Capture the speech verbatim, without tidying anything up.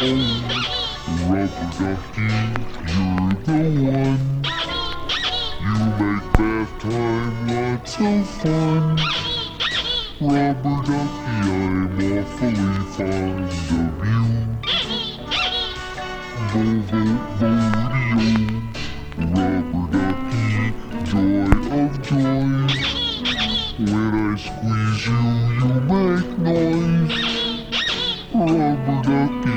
Rubber ducky, you're the one. You make bath time lots of fun. Rubber ducky, I'm awfully fond of you. Vo-vo, vo-dee-o. Rubber ducky, joy of joys. When I squeeze you, you make noise. Rubber ducky,